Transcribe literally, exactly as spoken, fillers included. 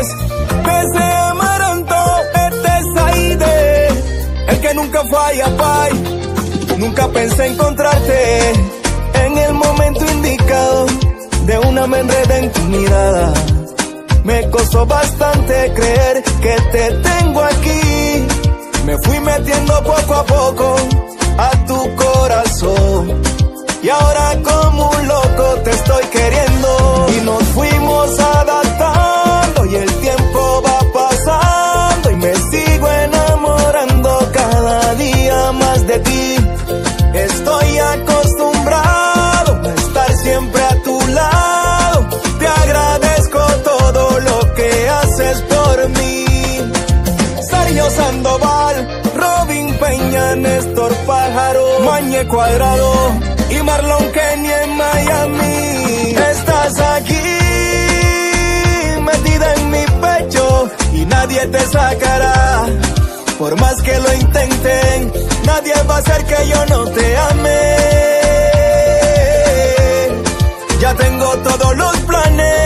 Torres, desde Amaranto, este Saide, el que nunca falla, pay. Nunca pensé encontrarte en el momento indicado. De una me enredé en tu mirada. Me costó bastante creer que te tengo aquí. Me fui metiendo poco a poco a tu corazón. Y ahora como un loco te estoy queriendo. Y nos fuimos adaptando y el tiempo va pasando. Y me sigo enamorando cada día más de ti. Estoy acostumbrado a estar siempre a tu lado. Te agradezco todo lo que haces por mí. Sergio Sandoval, Robin Peña, Néstor Pájaro, Mañe Cuadrado y Marlon Kenny en Miami. Estás aquí, metida en mi pecho y nadie te sacará. Por más que lo intenten, nadie va a hacer que yo no te ame. Ya tengo todos los planes